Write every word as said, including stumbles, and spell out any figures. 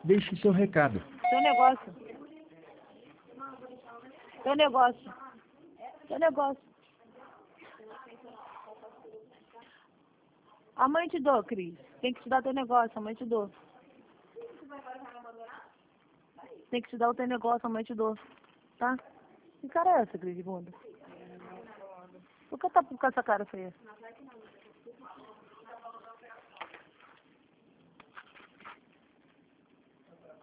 Deixe seu recado. Seu negócio. Seu negócio. Seu negócio. Amanhã te dou, Cris. Tem que te dar teu negócio, amanhã te dou. Tem que te dar o teu negócio, amanhã te dou. Tá? Que cara é essa, Cris de bunda? Por que tá com essa cara feia?